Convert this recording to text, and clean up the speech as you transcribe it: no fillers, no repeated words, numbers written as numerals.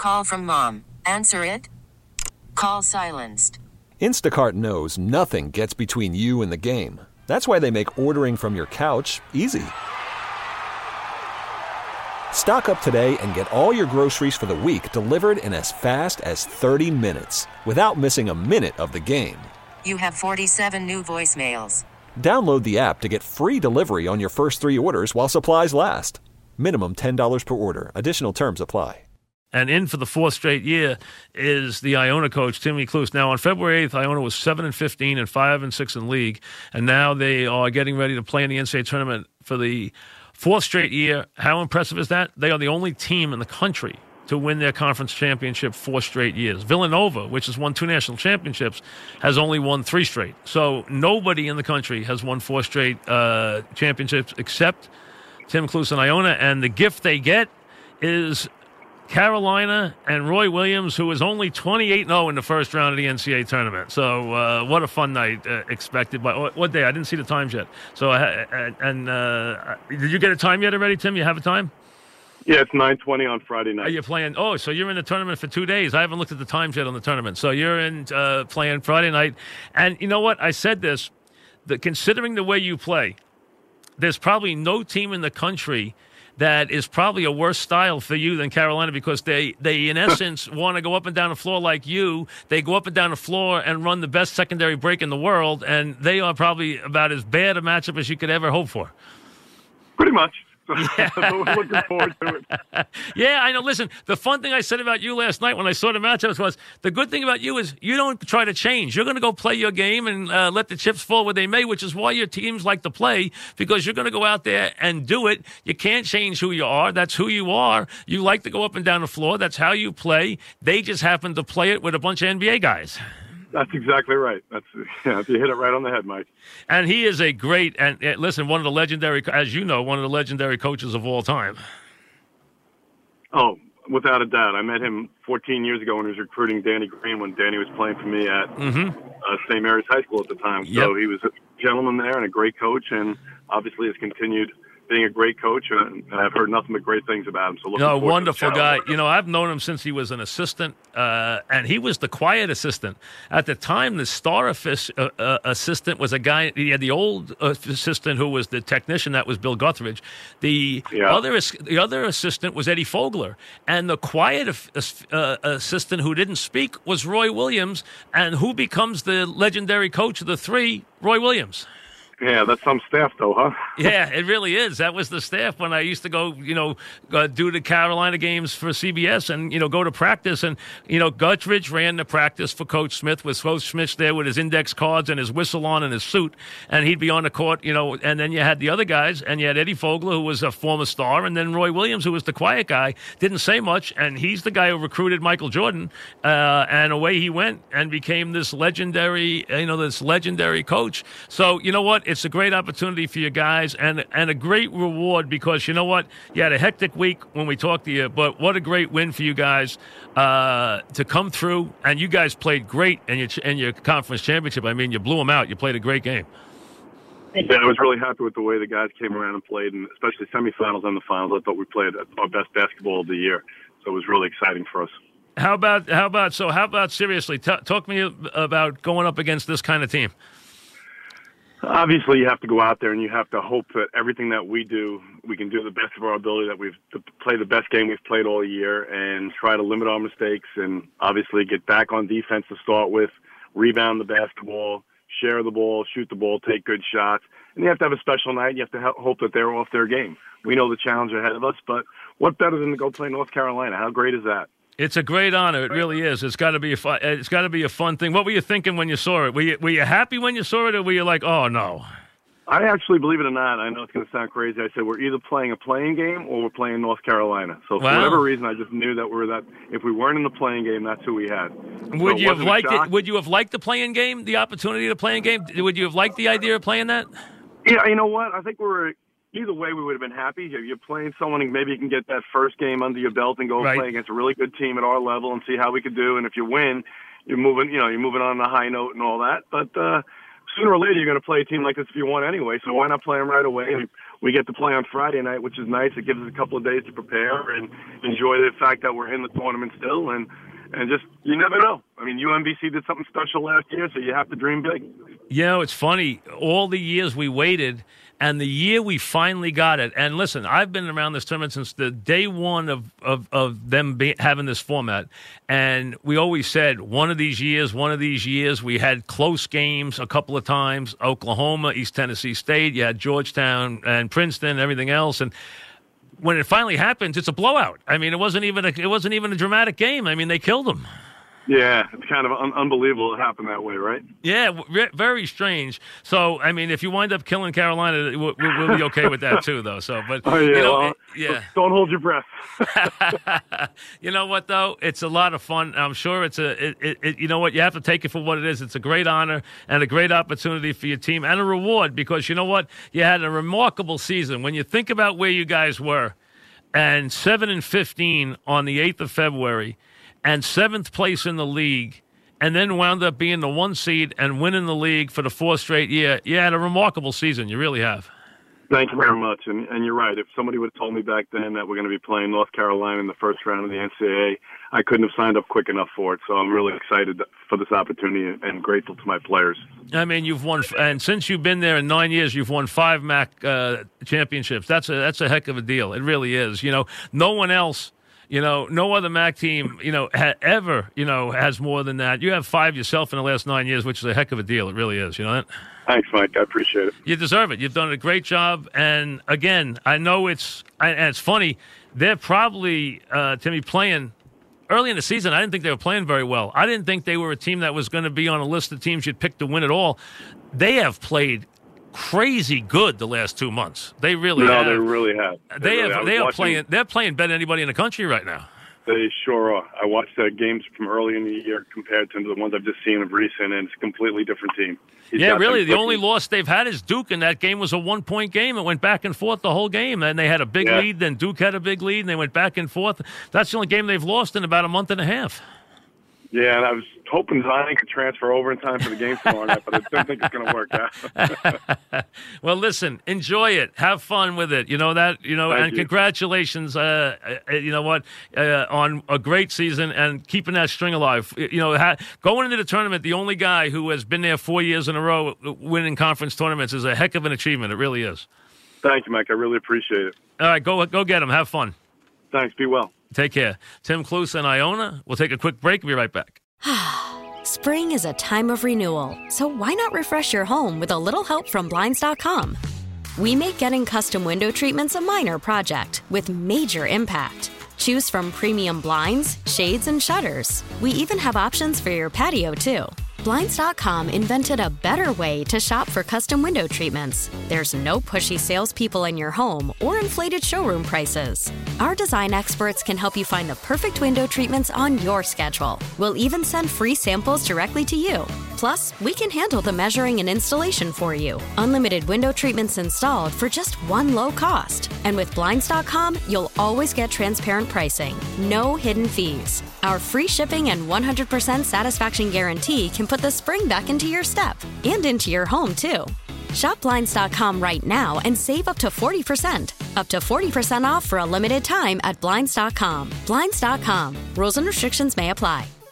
Call from mom. Answer it. Call silenced. Instacart knows nothing gets between you and the game. That's why they make ordering from your couch easy. Stock up today and get all your groceries for the week delivered in as fast as 30 minutes without missing a minute of the game. You have 47 new voicemails. Download the app to get free delivery on your first 3 orders while supplies last. Minimum $10 per order. Additional terms apply. And in for the 4th straight year is the Iona coach, Timmy Klus. Now, on February 8th, Iona was 7-15 and 5-6 in league, and now they are getting ready to play in the NCAA tournament for the 4th straight year. How impressive is that? They are the only team in the country to win their conference championship 4 straight years. Villanova, which has won 2 national championships, has only won 3 straight. So nobody in the country has won 4 straight championships except Tim Klus and Iona, and the gift they get is Carolina and Roy Williams, who was only 28-0 in the first round of the NCAA tournament. So what a fun night expected. By what day? I didn't see the times yet. So did you get a time yet already, Tim? You have a time? Yeah, it's 9:20 on Friday night. Are you playing? Oh, so you're in the tournament for 2 days. I haven't looked at the times yet on the tournament. So you're in playing Friday night. And you know what? I said this, that considering the way you play, there's probably no team in the country that is probably a worse style for you than Carolina, because they in essence want to go up and down the floor like you. They go up and down the floor and run the best secondary break in the world, and they are probably about as bad a matchup as you could ever hope for. Pretty much. Yeah. So we're looking forward to it. Yeah, I know. Listen, the fun thing I said about you last night when I saw the matchups was the good thing about you is you don't try to change. You're going to go play your game and let the chips fall where they may, which is why your teams like to play, because you're going to go out there and do it. You can't change who you are. That's who you are. You like to go up and down the floor. That's how you play. They just happen to play it with a bunch of NBA guys. That's exactly right. You hit it right on the head, Mike. And he is a great, and listen, one of the legendary, as you know, one of the legendary coaches of all time. Oh, without a doubt. I met him 14 years ago when he was recruiting Danny Green, when Danny was playing for me at St. Mary's High School at the time. So he was a gentleman there and a great coach, and obviously has continued being a great coach, and I've heard nothing but great things about him. So wonderful guy. You know, I've known him since he was an assistant, and he was the quiet assistant. At the time, the star assistant was a guy. He had the old assistant who was the technician. That was Bill Guthridge. The other assistant was Eddie Fogler, and the quiet assistant who didn't speak was Roy Williams. And who becomes the legendary coach of the 3? Roy Williams. Yeah, that's some staff, though, huh? Yeah, it really is. That was the staff when I used to go, do the Carolina games for CBS and, go to practice. And, Guthridge ran the practice for Coach Smith, with Coach Smith there with his index cards and his whistle on and his suit. And he'd be on the court, and then you had the other guys, and you had Eddie Fogler, who was a former star, and then Roy Williams, who was the quiet guy, didn't say much. And he's the guy who recruited Michael Jordan. And away he went and became this legendary coach. So, you know what? It's a great opportunity for you guys and a great reward, because you know what? You had a hectic week when we talked to you, but what a great win for you guys to come through. And you guys played great in your conference championship. I mean, you blew them out. You played a great game. Yeah, I was really happy with the way the guys came around and played, and especially semifinals and the finals. I thought we played our best basketball of the year, so it was really exciting for us. How about seriously? Talk to me about going up against this kind of team. Obviously, you have to go out there and you have to hope that everything that we do, we can do the best of our ability, that to play the best game we've played all year and try to limit our mistakes, and obviously get back on defense to start with, rebound the basketball, share the ball, shoot the ball, take good shots. And you have to have a special night. You have to hope that they're off their game. We know the challenge ahead of us, but what better than to go play North Carolina? How great is that? It's a great honor. It really is. It's got to be a fun thing. What were you thinking when you saw it? Were you happy when you saw it, or were you like, oh no? I actually, believe it or not, I know it's going to sound crazy. I said we're either playing a playing game or we're playing North Carolina. So for whatever reason, I just knew that if we weren't in the playing game, that's who we had. Would you have liked it? Would you have liked the playing game, the opportunity to play a game? Would you have liked the idea of playing that? Yeah, you know what? I think either way, we would have been happy. If you're playing someone, and maybe you can get that first game under your belt and go play against a really good team at our level and see how we could do. And if you win, you're moving on a high note and all that. But sooner or later you're going to play a team like this if you want anyway. So why not play them right away? And we get to play on Friday night, which is nice. It gives us a couple of days to prepare and enjoy the fact that we're in the tournament still. And just, you never know. I mean, UMBC did something special last year, so you have to dream big. You know, it's funny. All the years we waited, and the year we finally got it. And listen, I've been around this tournament since the day one of them having this format. And we always said, one of these years, we had close games a couple of times. Oklahoma, East Tennessee State, you had Georgetown and Princeton, everything else. And when it finally happens, it's a blowout. I mean, it wasn't even a dramatic game. I mean, they killed them. Yeah, it's kind of unbelievable it happened that way, right? Yeah, very strange. So, I mean, if you wind up killing Carolina, we'll be okay with that too, though. So, but don't hold your breath. You know what, though? It's a lot of fun. I'm sure you know what? You have to take it for what it is. It's a great honor and a great opportunity for your team and a reward because you know what? You had a remarkable season. When you think about where you guys were, and 7-15 on the 8th of February. And 7th place in the league, and then wound up being the 1 seed and winning the league for the 4th straight year. You had a remarkable season. You really have. Thank you very much. And you're right. If somebody would have told me back then that we're going to be playing North Carolina in the first round of the NCAA, I couldn't have signed up quick enough for it. So I'm really excited for this opportunity and grateful to my players. I mean, you've won, and since you've been there in 9 years, you've won 5 MAC championships. That's a heck of a deal. It really is. You know, no one else. You know, no other MAC team, ever, has more than that. You have 5 yourself in the last 9 years, which is a heck of a deal. It really is, you know that? Thanks, Mike. I appreciate it. You deserve it. You've done a great job. And, again, I know it's funny. They're probably, Timmy, playing early in the season. I didn't think they were playing very well. I didn't think they were a team that was going to be on a list of teams you'd pick to win it all. They have played crazy good the last 2 months. They really have. No, they really have. They're playing better than anybody in the country right now. They sure are. I watched the games from early in the year compared to the ones I've just seen of recent, and it's a completely different team. Really. The only loss they've had is Duke, and that game was a 1-point game. It went back and forth the whole game, and they had a big lead. Then Duke had a big lead, and they went back and forth. That's the only game they've lost in about a month and a half. Yeah, and I was hoping Zion could transfer over in time for the game tomorrow night, but I don't think it's going to work out. Well, listen, enjoy it. Have fun with it. You know that, and congratulations, you know what, on a great season and keeping that string alive. Going into the tournament, the only guy who has been there 4 years in a row winning conference tournaments is a heck of an achievement. It really is. Thank you, Mike. I really appreciate it. All right, go get him. Have fun. Thanks. Be well. Take care. Tim Cluess and Iona. We'll take a quick break. We'll be right back. Spring is a time of renewal, so why not refresh your home with a little help from Blinds.com? We make getting custom window treatments a minor project with major impact. Choose from premium blinds, shades, and shutters. We even have options for your patio, too. Blinds.com invented a better way to shop for custom window treatments. There's no pushy salespeople in your home or inflated showroom prices. Our design experts can help you find the perfect window treatments on your schedule. We'll even send free samples directly to you. Plus, we can handle the measuring and installation for you. Unlimited window treatments installed for just one low cost. And with Blinds.com, you'll always get transparent pricing. No hidden fees. Our free shipping and 100% satisfaction guarantee can put the spring back into your step and into your home, too. Shop Blinds.com right now and save up to 40%. Up to 40% off for a limited time at Blinds.com. Blinds.com. Rules and restrictions may apply.